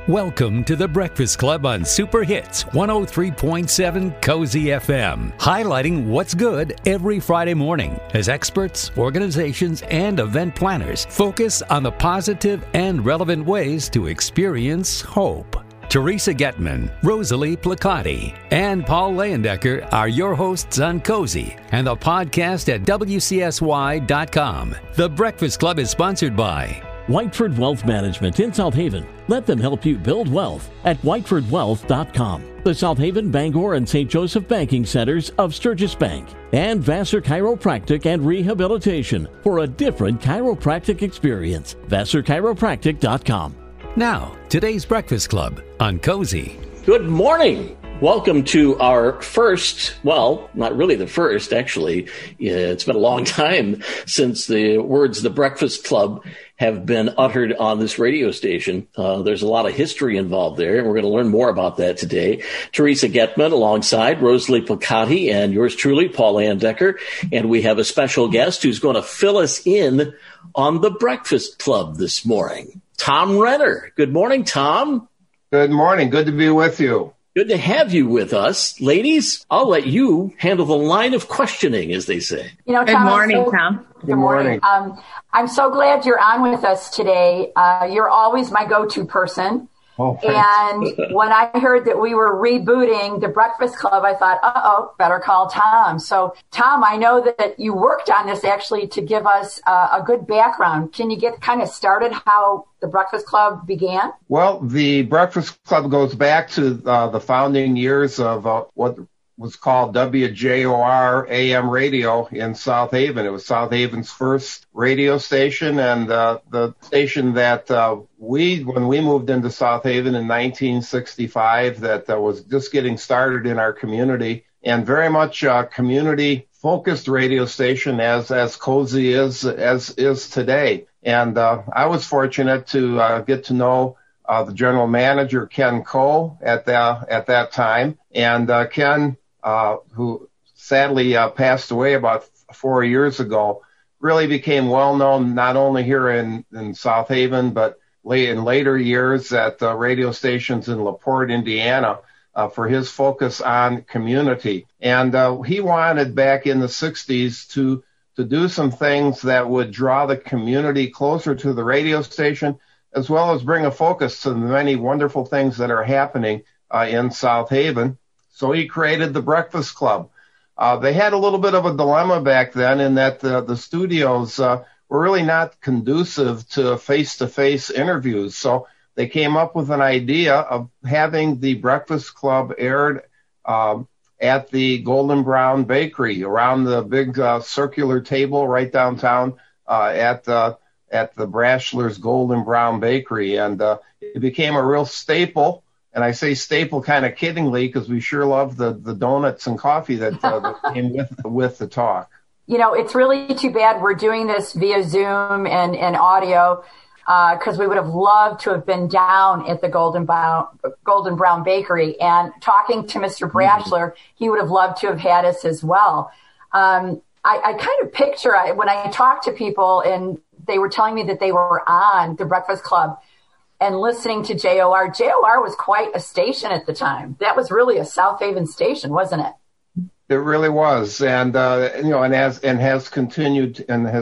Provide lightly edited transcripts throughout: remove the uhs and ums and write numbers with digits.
Welcome to the Breakfast Club on Super Hits 103.7 Cozy FM, highlighting what's good every Friday morning as experts, organizations, and event planners focus on the positive and relevant ways to experience hope. Teresa Getman, Rosalie Placati, and Paul Leyendecker are your hosts on Cozy and the podcast at WCSY.com. The Breakfast Club is sponsored by Whiteford Wealth Management in South Haven. Let them help you build wealth at whitefordwealth.com. The South Haven, Bangor, and St. Joseph banking centers of Sturgis Bank. And Vassar Chiropractic and Rehabilitation for a different chiropractic experience. VassarChiropractic.com. Now, today's Breakfast Club on Cozy. Good morning. Welcome to our first, well, not really the first, actually. It's been a long time since the words The Breakfast Club have been uttered on this radio station. There's a lot of history involved there, and we're going to learn more about that today. Teresa Getman alongside Rosalie Placati and yours truly, Paul Leyendecker. And we have a special guest who's going to fill us in on The Breakfast Club this morning. Tom Renner. Good morning, Tom. Good morning. Good to be with you. Good to have you with us. Ladies, I'll let you handle the line of questioning, as they say. You know, Tom, Good morning, Tom. Good morning. I'm so glad you're on with us today. You're always my go-to person. Oh, and when I heard that we were rebooting the Breakfast Club, I thought, better call Tom. So, Tom, I know that you worked on this actually to give us a good background. Can you get kind of started how the Breakfast Club began? Well, the Breakfast Club goes back to the founding years of what was called WJOR AM radio in South Haven. It was South Haven's first radio station, and the station that when we moved into South Haven in 1965, that was just getting started in our community, and very much a community-focused radio station as Cozy is today. And I was fortunate to get to know the general manager, Ken Coe, at that time, and Ken, who sadly passed away about 4 years ago, really became well known not only here in South Haven, but in later years at radio stations in LaPorte, Indiana, for his focus on community. And he wanted back in the 60s to do some things that would draw the community closer to the radio station, as well as bring a focus to the many wonderful things that are happening in South Haven. So he created the Breakfast Club. They had a little bit of a dilemma back then in that the studios were really not conducive to face-to-face interviews. So they came up with an idea of having the Breakfast Club aired at the Golden Brown Bakery, around the big circular table right downtown at the Brashler's Golden Brown Bakery. And it became a real staple. And I say staple kind of kiddingly because we sure love the donuts and coffee that came with the talk. You know, it's really too bad we're doing this via Zoom and audio because we would have loved to have been down at the Golden Brown Bakery and talking to Mr. Brashler. He would have loved to have had us as well. I kind of picture when I talk to people and they were telling me that they were on the Breakfast Club and listening to JOR. JOR was quite a station at the time. That was really a South Haven station, wasn't it? It really was, and has continued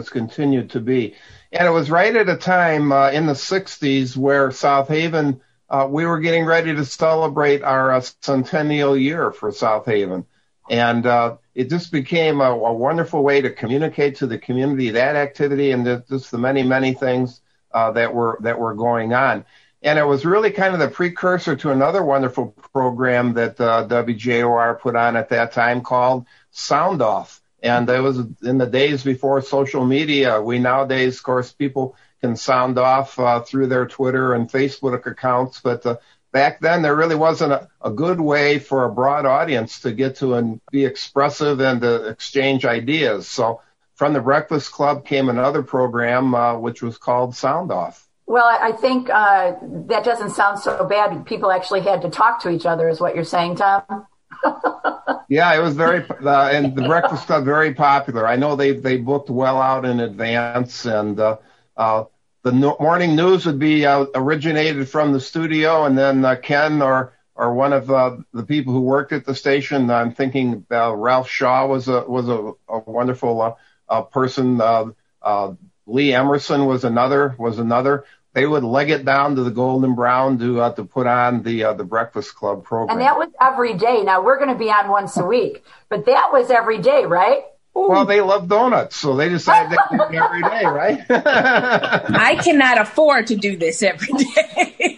to be. And it was right at a time in the 60s where South Haven, we were getting ready to celebrate our centennial year for South Haven. And it just became a wonderful way to communicate to the community that activity and just the many, many things that were going on. And it was really kind of the precursor to another wonderful program that WJOR put on at that time called Sound Off. And it was in the days before social media. We nowadays, of course, people can sound off through their Twitter and Facebook accounts. But back then, there really wasn't a good way for a broad audience to get to and be expressive and to exchange ideas. So from the Breakfast Club came another program, which was called Sound Off. Well, I think that doesn't sound so bad. People actually had to talk to each other, is what you're saying, Tom? Yeah, it was very, and the Breakfast Club very popular. I know they booked well out in advance, and morning news would be originated from the studio, and then Ken or one of the people who worked at the station. I'm thinking Ralph Shaw was a wonderful person. Lee Emerson was another. They would leg it down to the Golden Brown to put on the Breakfast Club program. And that was every day. Now we're going to be on once a week, but that was every day, right? Ooh. Well, they love donuts, so they decided they could do it every day, right? I cannot afford to do this every day.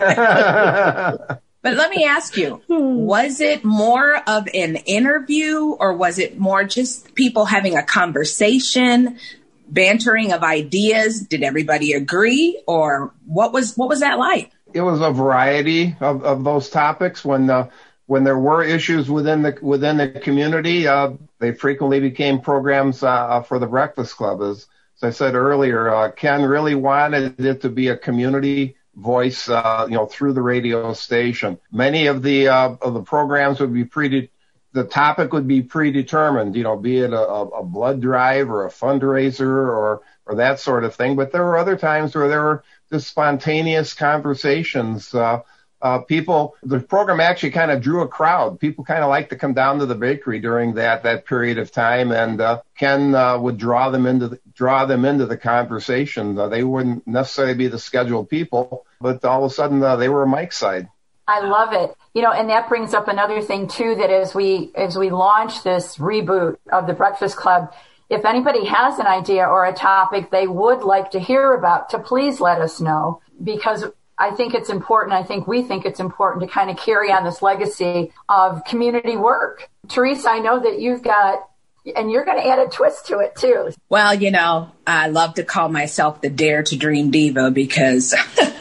But let me ask you, was it more of an interview, or was it more just people having a conversation, bantering of ideas? Did everybody agree, or what was that like? It was a variety of those topics. When there were issues within the community, they frequently became programs for the Breakfast Club. As I said earlier, Ken really wanted it to be a community voice, through the radio station. Many of the programs would be the topic would be predetermined, be it a blood drive or a fundraiser or that sort of thing. But there were other times where there were just spontaneous conversations. The program actually kind of drew a crowd. People kind of liked to come down to the bakery during that period of time, and Ken would draw them into the conversation. They wouldn't necessarily be the scheduled people, but all of a sudden they were Mike's side. I love it. And that brings up another thing too, that as we launch this reboot of the Breakfast Club, if anybody has an idea or a topic they would like to hear about, to please let us know, because I think it's important. I think we think it's important to kind of carry on this legacy of community work. Teresa, I know that you've got, and you're going to add a twist to it too. Well, I love to call myself the Dare to Dream Diva, because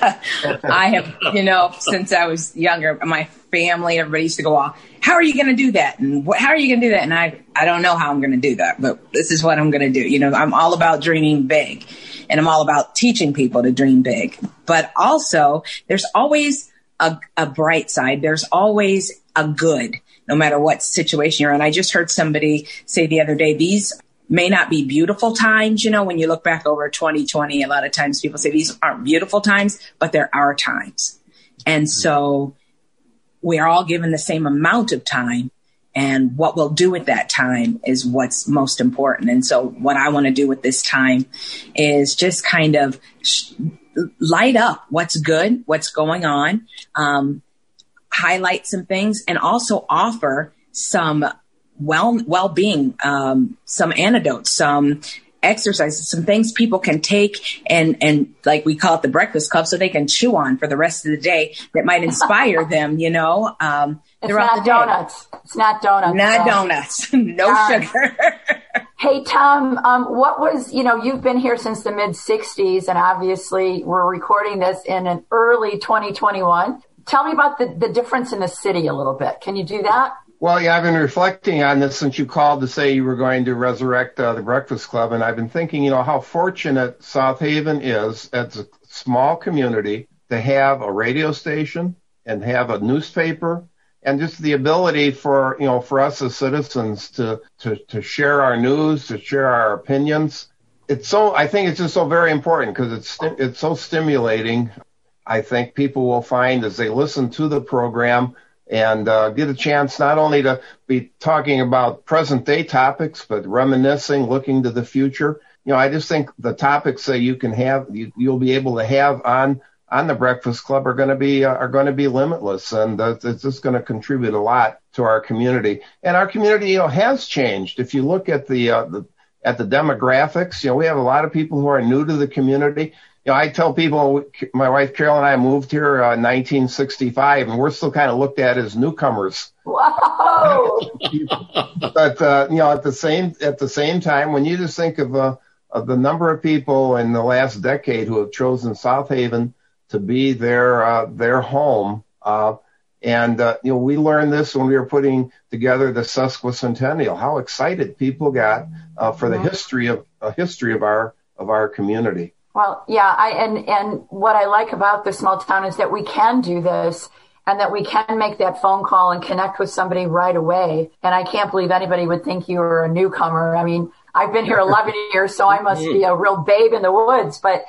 I have, since I was younger, my family, everybody used to go, how are you going to do that? And how are you going to do that? And I don't know how I'm going to do that, but this is what I'm going to do. I'm all about dreaming big, and I'm all about teaching people to dream big. But also, there's always a bright side. There's always a good, no matter what situation you're in. I just heard somebody say the other day, these may not be beautiful times. When you look back over 2020, a lot of times people say these aren't beautiful times, but there are times. And so we are all given the same amount of time, and what we'll do with that time is what's most important. And so what I want to do with this time is just kind of light up what's good, what's going on, highlight some things, and also offer some well-being, some antidotes, some exercises, some things people can take and like we call it the Breakfast Club, so they can chew on for the rest of the day that might inspire them, It's not donuts. It's not donuts. Not donuts. No sugar. Hey, Tom, what was, you've been here since the mid-'60s, and obviously we're recording this in an early 2021. Tell me about the difference in the city a little bit. Can you do that? Well, yeah, I've been reflecting on this since you called to say you were going to resurrect the Breakfast Club, and I've been thinking, how fortunate South Haven is as a small community to have a radio station and have a newspaper, and just the ability for us as citizens to share our news, to share our opinions. I think it's just so very important, because it's so stimulating. I think people will find as they listen to the program and get a chance not only to be talking about present day topics, but reminiscing, looking to the future. I just think the topics that you can have, you'll be able to have on the Breakfast Club are going to be limitless, and it's just going to contribute a lot to our community. And our community, has changed. If you look at the demographics, we have a lot of people who are new to the community. I tell people, my wife Carol and I moved here in 1965, and we're still kind of looked at as newcomers. Whoa! But at the same time, when you just think of the number of people in the last decade who have chosen South Haven to be their home, we learned this when we were putting together the sesquicentennial. How excited people got for the history of our community. Well, yeah, and what I like about the small town is that we can do this, and that we can make that phone call and connect with somebody right away. And I can't believe anybody would think you were a newcomer. I mean, I've been here 11 years, so I must be a real babe in the woods. But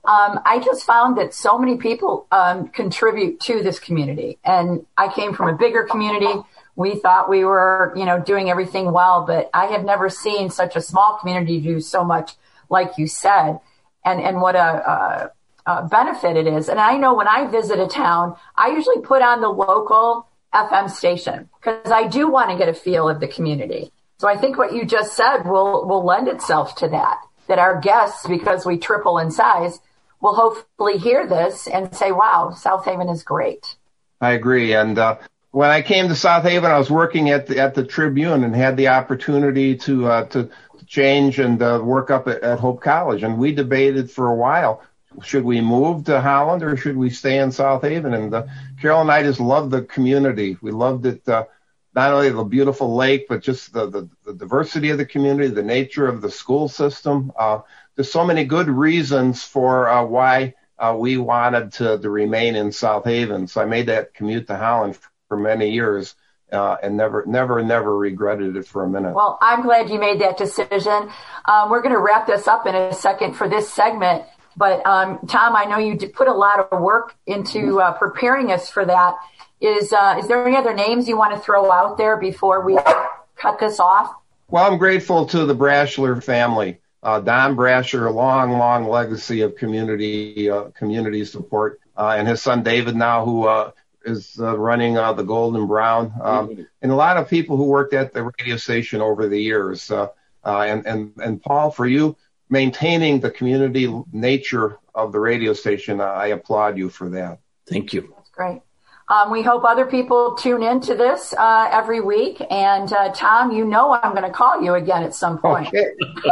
I just found that so many people contribute to this community. And I came from a bigger community. We thought we were, doing everything well, but I have never seen such a small community do so much, like you said, and what a benefit it is. And I know when I visit a town, I usually put on the local FM station because I do want to get a feel of the community. So I think what you just said will lend itself to that our guests, because we triple in size, will hopefully hear this and say, wow, South Haven is great. I agree. And when I came to South Haven, I was working at the Tribune and had the opportunity to change and work up at Hope College. And we debated for a while, should we move to Holland or should we stay in South Haven? And Carol and I just loved the community. We loved it, not only the beautiful lake, but just the diversity of the community, the nature of the school system. There's so many good reasons for why we wanted to remain in South Haven. So I made that commute to Holland for many years and never regretted it for a minute. Well, I'm glad you made that decision. We're going to wrap this up in a second for this segment. But Tom, I know you put a lot of work into preparing us for that. Is there any other names you want to throw out there before we cut this off? Well, I'm grateful to the Brashler family. Don Brasher, a long legacy of community support, and his son David now, who is running the Golden Brown, and a lot of people who worked at the radio station over the years. And Paul, for you maintaining the community nature of the radio station, I applaud you for that. Thank you. That's great. We hope other people tune into this every week. And Tom, I'm going to call you again at some point. Okay.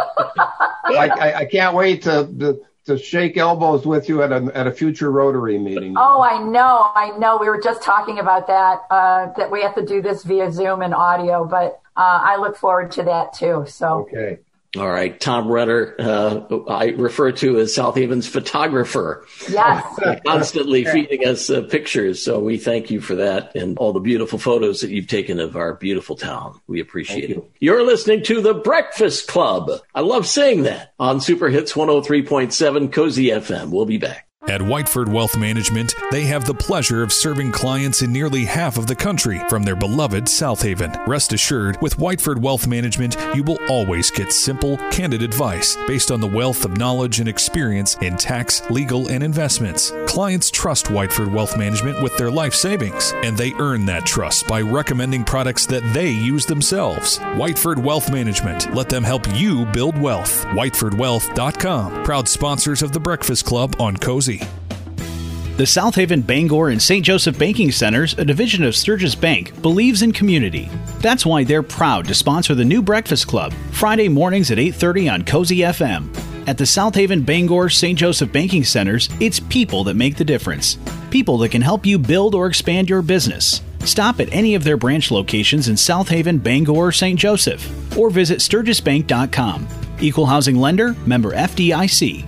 I can't wait to shake elbows with you at a future Rotary meeting. Oh, I know. We were just talking about that we have to do this via Zoom and audio, but I look forward to that too. So. Okay. All right. Tom Renner, I refer to as South Haven's photographer. Yes. Constantly feeding us pictures. So we thank you for that and all the beautiful photos that you've taken of our beautiful town. We appreciate it. You're listening to The Breakfast Club. I love saying that on Super Hits 103.7 Cozy FM. We'll be back. At Whiteford Wealth Management, they have the pleasure of serving clients in nearly half of the country from their beloved South Haven. Rest assured, with Whiteford Wealth Management, you will always get simple, candid advice based on the wealth of knowledge and experience in tax, legal, and investments. Clients trust Whiteford Wealth Management with their life savings, and they earn that trust by recommending products that they use themselves. Whiteford Wealth Management. Let them help you build wealth. WhitefordWealth.com. Proud sponsors of The Breakfast Club on Cozy. The South Haven, Bangor, and St. Joseph Banking Centers, a division of Sturgis Bank, believes in community. That's why they're proud to sponsor the new Breakfast Club, Friday mornings at 8:30 on Cozy FM. At the South Haven, Bangor, St. Joseph Banking Centers, it's people that make the difference. People that can help you build or expand your business. Stop at any of their branch locations in South Haven, Bangor, or St. Joseph, or visit SturgisBank.com. Equal housing lender, member FDIC.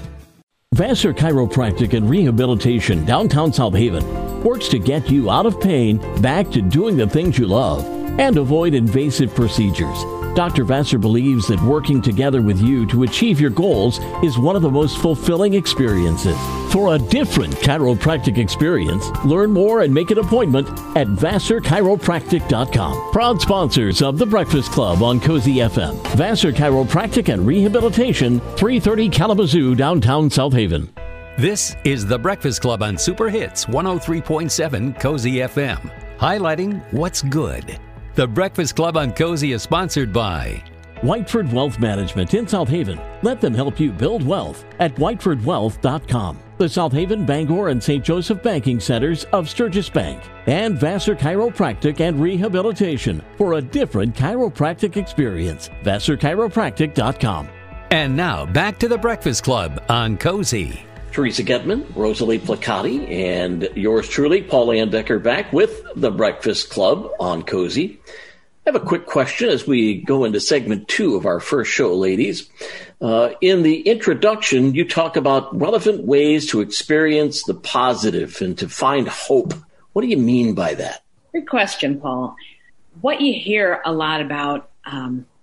Vassar Chiropractic and Rehabilitation, downtown South Haven, works to get you out of pain, back to doing the things you love, and avoid invasive procedures. Dr. Vassar believes that working together with you to achieve your goals is one of the most fulfilling experiences. For a different chiropractic experience, learn more and make an appointment at VassarChiropractic.com. Proud sponsors of The Breakfast Club on Cozy FM. Vassar Chiropractic and Rehabilitation, 330 Kalamazoo, downtown South Haven. This is The Breakfast Club on Super Hits 103.7 Cozy FM, highlighting what's good. The Breakfast Club on Cozy is sponsored by Whiteford Wealth Management in South Haven. Let them help you build wealth at WhitefordWealth.com. The South Haven, Bangor, and St. Joseph Banking Centers of Sturgis Bank. And Vassar Chiropractic and Rehabilitation for a different chiropractic experience. VassarChiropractic.com. And now back to The Breakfast Club on Cozy. Teresa Getman, Rosalie Placati, and yours truly, Paul Andecker, back with The Breakfast Club on Cozy. I have a quick question as we go into segment 2 of our first show, ladies. In the introduction, you talk about relevant ways to experience the positive and to find hope. What do you mean by that? Good question, Paul. What you hear a lot about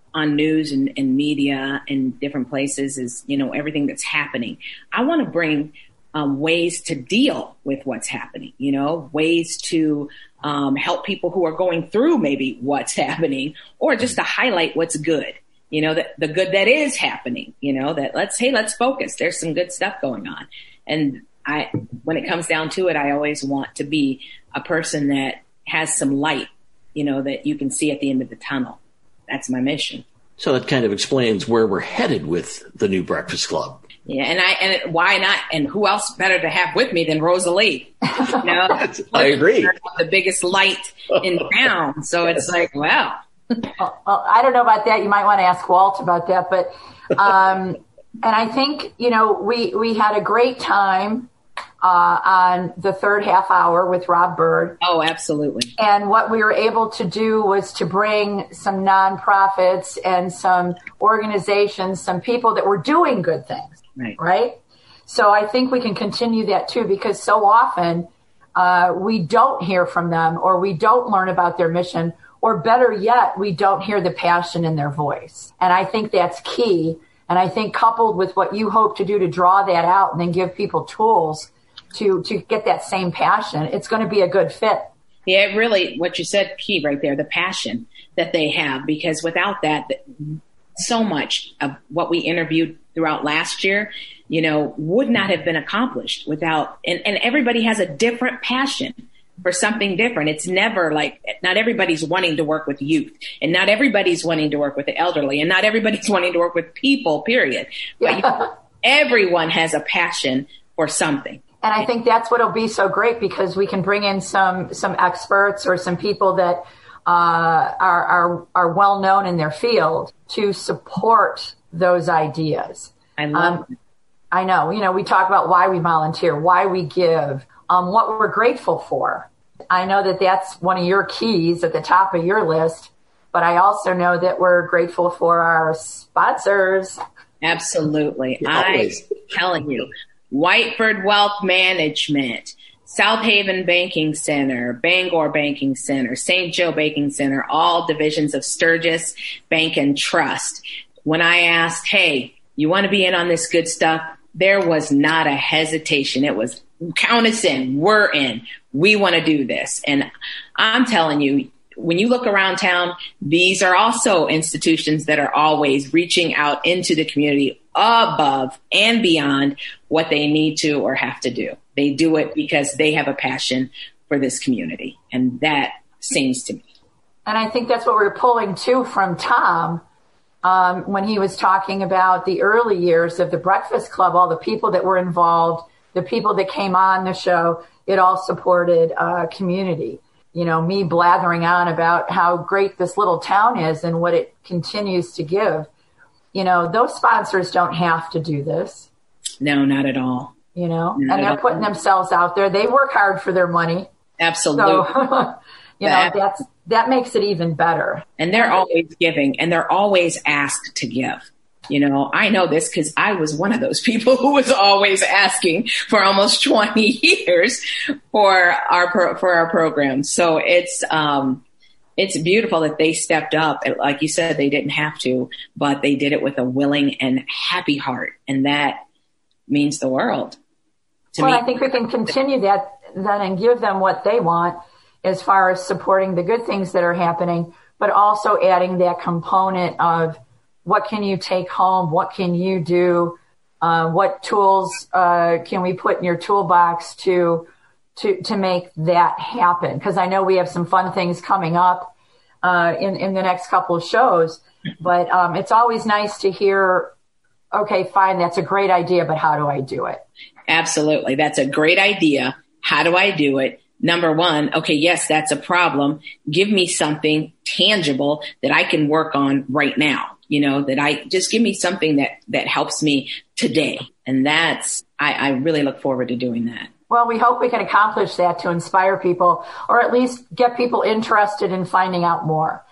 on news and media and different places is, everything that's happening. I want to bring ways to deal with what's happening, ways to help people who are going through maybe what's happening, or just to highlight what's good, the good that is happening, that let's focus. There's some good stuff going on. And when it comes down to it, I always want to be a person that has some light, that you can see at the end of the tunnel. That's my mission. So that kind of explains where we're headed with the new Breakfast Club. Yeah, and why not? And who else better to have with me than Rosalie? I agree. The biggest light in town. So it's like, wow. Well, I don't know about that. You might want to ask Walt about that. But and I think, we had a great time on the third half hour with Rob Bird. Oh, absolutely. And what we were able to do was to bring some nonprofits and some organizations, some people that were doing good things. Right? So I think we can continue that too, because so often we don't hear from them, or we don't learn about their mission, or better yet, we don't hear the passion in their voice. And I think that's key. And I think coupled with what you hope to do to draw that out and then give people tools to get that same passion, it's going to be a good fit. Yeah, really, what you said, key right there, the passion that they have, because without that, so much of what we interviewed throughout last year, would not have been accomplished without, and everybody has a different passion for something different. It's never like, not everybody's wanting to work with youth, and not everybody's wanting to work with the elderly, and not everybody's wanting to work with people, period. But everyone has a passion for something. And I think that's what'll be so great, because we can bring in some experts or some people that are well known in their field to support those ideas. I love it. I know. We talk about why we volunteer, why we give, what we're grateful for. I know that that's one of your keys at the top of your list, but I also know that we're grateful for our sponsors. Absolutely. I'm telling you. Whiteford Wealth Management, South Haven Banking Center, Bangor Banking Center, St. Joe Banking Center, all divisions of Sturgis Bank and Trust. When I asked, hey, you want to be in on this good stuff? There was not a hesitation. It was, count us in. We're in. We want to do this. And I'm telling you, when you look around town, these are also institutions that are always reaching out into the community above and beyond what they need to or have to do. They do it because they have a passion for this community. And that seems to me. And I think that's what we're pulling too from Tom when he was talking about the early years of the Breakfast Club, all the people that were involved, the people that came on the show, it all supported community. Me blathering on about how great this little town is and what it continues to give. Those sponsors don't have to do this. No, not at all. And they're putting themselves out there. They work hard for their money. Absolutely. So, that makes it even better. And they're always giving, and they're always asked to give. I know this because I was one of those people who was always asking for almost 20 years for our program. So it's beautiful that they stepped up. Like you said, they didn't have to, but they did it with a willing and happy heart. And that means the world to me. I think we can continue that then and give them what they want as far as supporting the good things that are happening, but also adding that component of what can you take home? What can you do? What tools can we put in your toolbox to make that happen? Because I know we have some fun things coming up in the next couple of shows, but it's always nice to hear, okay, fine, that's a great idea, but how do I do it? Absolutely. That's a great idea. How do I do it? Number one, okay, yes, that's a problem. Give me something tangible that I can work on right now. That I just give me something that helps me today. And I really look forward to doing that. Well, we hope we can accomplish that to inspire people, or at least get people interested in finding out more.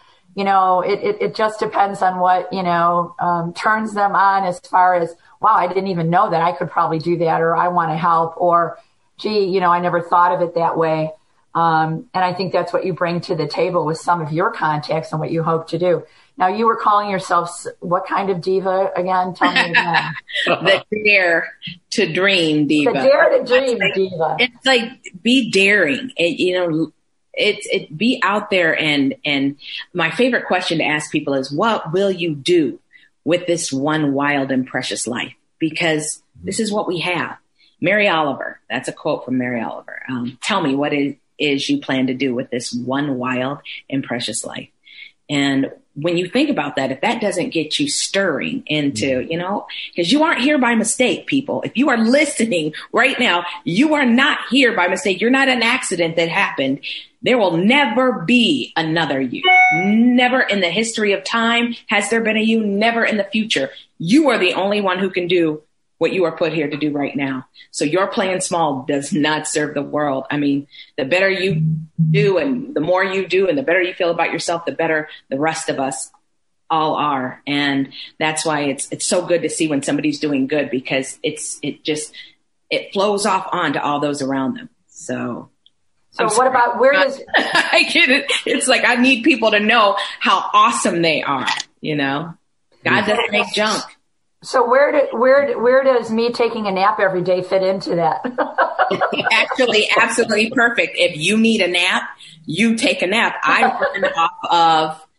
It just depends on what, turns them on as far as, wow, I didn't even know that I could probably do that, or I want to help, or gee, I never thought of it that way. And I think that's what you bring to the table with some of your contacts and what you hope to do. Now, you were calling yourself what kind of diva again? Tell me again. The Dare to Dream Diva. The Dare to Dream Diva. It's like, be daring. Be out there. And my favorite question to ask people is, what will you do with this one wild and precious life? Because this is what we have. Mary Oliver, that's a quote from Mary Oliver. Tell me what it is you plan to do with this one wild and precious life. And when you think about that, if that doesn't get you stirring into, because you aren't here by mistake, people. If you are listening right now, you are not here by mistake. You're not an accident that happened. There will never be another you. Never in the history of time has there been a you. Never in the future. You are the only one who can do what you are put here to do right now. So your playing small does not serve the world. I mean, the better you do and the more you do and the better you feel about yourself, the better the rest of us all are. And that's why it's so good to see when somebody's doing good, because it flows off on to all those around them. So what about, where does I get it? It's like, I need people to know how awesome they are. God doesn't make junk. So where does me taking a nap every day fit into that? Actually, absolutely perfect. If you need a nap, you take a nap. I run off of,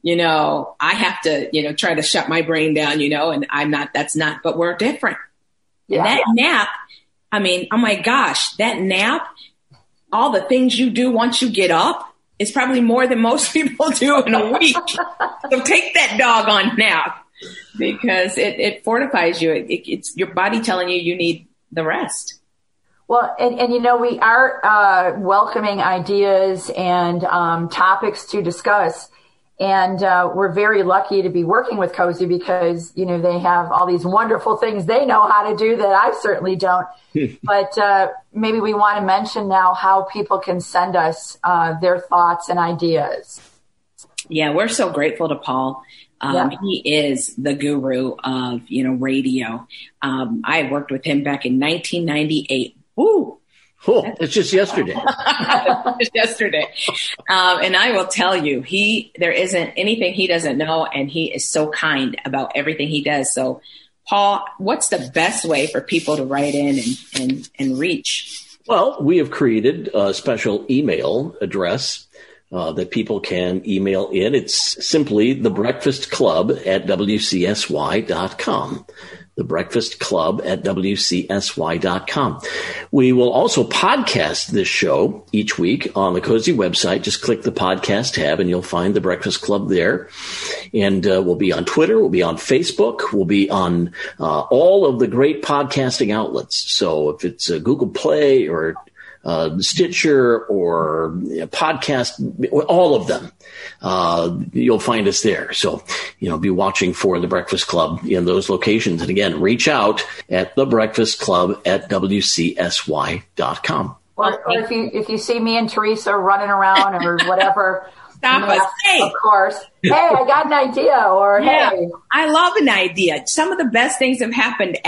I have to, try to shut my brain down, and but we're different. Yeah. And that nap, I mean, oh my gosh, that nap, all the things you do once you get up is probably more than most people do in a week. So take that doggone nap. Because it fortifies you. It's your body telling you need the rest. Well, and we are welcoming ideas and topics to discuss. And we're very lucky to be working with Cozy because, they have all these wonderful things they know how to do that I certainly don't. But maybe we want to mention now how people can send us their thoughts and ideas. Yeah, we're so grateful to Paul. He is the guru of, radio. I worked with him back in 1998. Woo! Oh, it's just yesterday. Just yesterday. And I will tell you, there isn't anything he doesn't know, and he is so kind about everything he does. So, Paul, what's the best way for people to write in and reach? Well, we have created a special email address that people can email in. It's simply thebreakfastclub@wcsy.com. thebreakfastclub@wcsy.com. We will also podcast this show each week on the Cozy website. Just click the podcast tab and you'll find the Breakfast Club there. And we'll be on Twitter. We'll be on Facebook. We'll be on all of the great podcasting outlets. So if it's Google Play or Stitcher or podcast, all of them, you'll find us there. So, be watching for the Breakfast Club in those locations. And again, reach out at thebreakfastclub@wcsy.com. Or if you see me and Teresa running around or whatever, stop us. Hey, of course. Hey, I got an idea. Or hey, I love an idea. Some of the best things have happened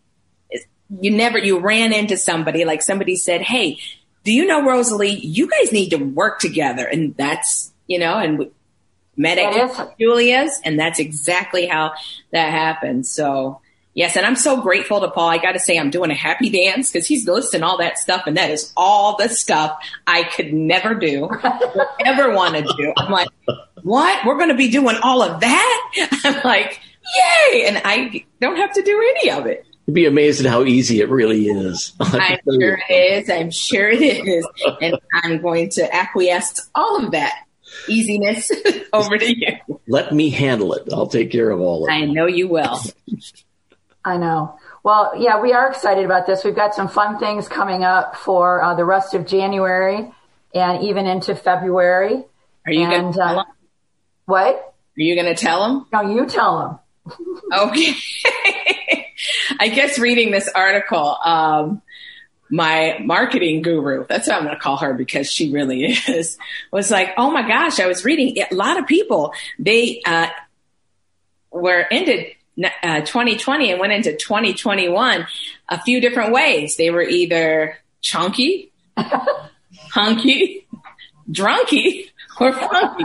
you ran into somebody, like somebody said, hey, do you know Rosalie, you guys need to work together. And that's, and we met at Julia's, and that's exactly how that happened. So yes. And I'm so grateful to Paul. I got to say, I'm doing a happy dance because he's listing all that stuff. And that is all the stuff I could never do, ever want to do. I'm like, what? We're going to be doing all of that? I'm like, yay. And I don't have to do any of it. You'd be amazed at how easy it really is. I'm sure it is. And I'm going to acquiesce all of that easiness over to you. Let me handle it. I'll take care of all of it. I know you will. I know. Well, yeah, we are excited about this. We've got some fun things coming up for the rest of January and even into February. Are you going to tell them? What? Are you going to tell them? No, you tell them. Okay. I guess reading this article, my marketing guru, that's what I'm going to call her because she really is, was like, oh my gosh, I was reading a lot of people. They were ended 2020 and went into 2021 a few different ways. They were either chunky, hunky, drunky, or funky.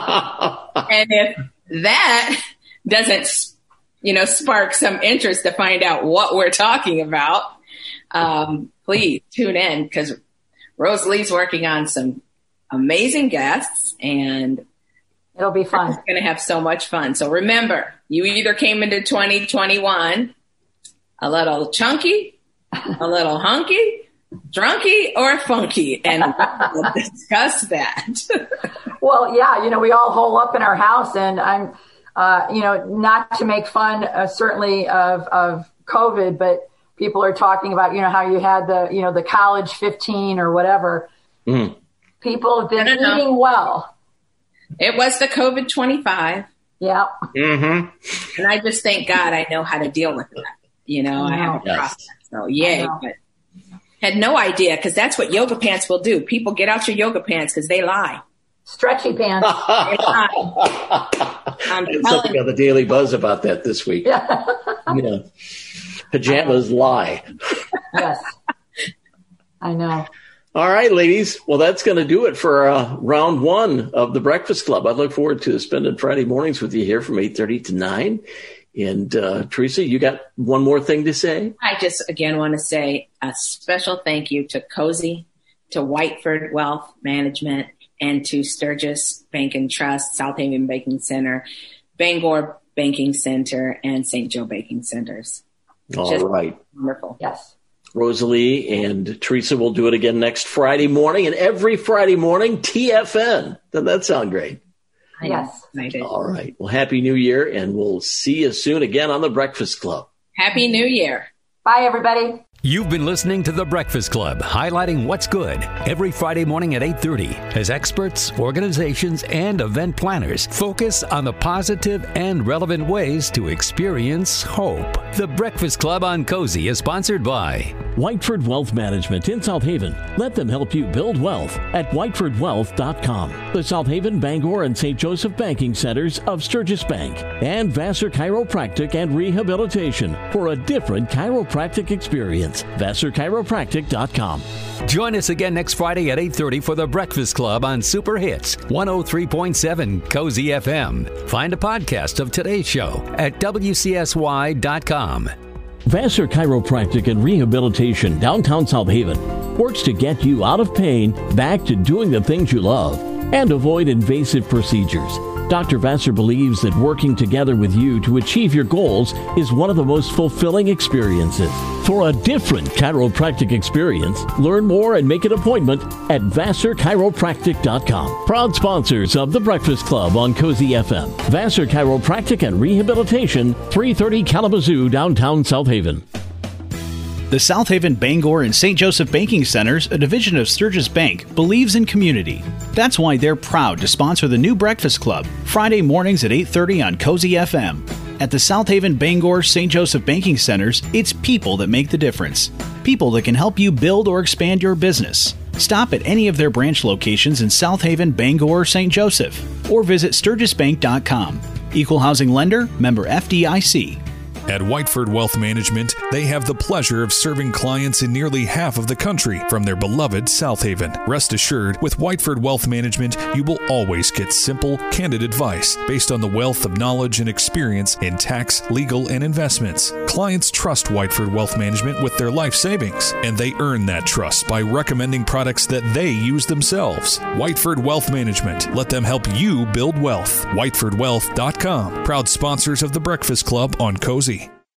And if that doesn't, spark some interest to find out what we're talking about, please tune in, because Rosalie's working on some amazing guests, and it'll be fun. It's going to have so much fun. So remember, you either came into 2021 a little chunky, a little hunky, drunky, or funky, and we'll discuss that. Well, yeah, we all hole up in our house, and I'm, not to make fun, certainly of COVID, but people are talking about, how you had the college 15 or whatever. Mm. People have been eating well. It was the COVID 25. Yeah. Mm-hmm. And I just thank God I know how to deal with that. I have a process. So yay. But had no idea, because that's what yoga pants will do. People, get out your yoga pants because they lie. Stretchy pants. They lie. Something on the Daily Buzz about that this week. Yeah. Pajamas lie. Yes. I know. All right, ladies. Well, that's going to do it for round one of the Breakfast Club. I look forward to spending Friday mornings with you here from 8:30 to 9. And Teresa, you got one more thing to say? I just, again, want to say a special thank you to Cozy, to Whiteford Wealth Management, and to Sturgis Bank and Trust, South Haven Banking Center, Bangor Banking Center, and St. Joe Banking Centers. All right. Wonderful. Yes. Rosalie and Teresa will do it again next Friday morning, and every Friday morning, TFN. Doesn't that sound great? Yes. I did. All right. Well, Happy New Year, and we'll see you soon again on the Breakfast Club. Happy New Year. Bye, everybody. You've been listening to The Breakfast Club, highlighting what's good every Friday morning at 8:30 as experts, organizations, and event planners focus on the positive and relevant ways to experience hope. The Breakfast Club on Cozy is sponsored by Whiteford Wealth Management in South Haven. Let them help you build wealth at whitefordwealth.com. The South Haven, Bangor, and St. Joseph Banking Centers of Sturgis Bank. And Vassar Chiropractic and Rehabilitation for a different chiropractic experience. VassarChiropractic.com. Join us again next Friday at 8:30 for The Breakfast Club on Super Hits 103.7 Cozy FM. Find a podcast of today's show at WCSY.com. Vassar Chiropractic and Rehabilitation, downtown South Haven, works to get you out of pain, back to doing the things you love, and avoid invasive procedures. Dr. Vassar believes that working together with you to achieve your goals is one of the most fulfilling experiences. For a different chiropractic experience, learn more and make an appointment at VassarChiropractic.com. Proud sponsors of The Breakfast Club on Cozy FM. Vassar Chiropractic and Rehabilitation, 330 Kalamazoo, downtown South Haven. The South Haven, Bangor, and St. Joseph Banking Centers, a division of Sturgis Bank, believes in community. That's why they're proud to sponsor the new Breakfast Club, Friday mornings at 8:30 on Cozy FM. At the South Haven, Bangor, St. Joseph Banking Centers, it's people that make the difference. People that can help you build or expand your business. Stop at any of their branch locations in South Haven, Bangor, or St. Joseph, or visit sturgisbank.com. Equal housing lender, member FDIC. At Whiteford Wealth Management, they have the pleasure of serving clients in nearly half of the country from their beloved South Haven. Rest assured, with Whiteford Wealth Management, you will always get simple, candid advice based on the wealth of knowledge and experience in tax, legal, and investments. Clients trust Whiteford Wealth Management with their life savings, and they earn that trust by recommending products that they use themselves. Whiteford Wealth Management. Let them help you build wealth. WhitefordWealth.com. Proud sponsors of the Breakfast Club on Cozy.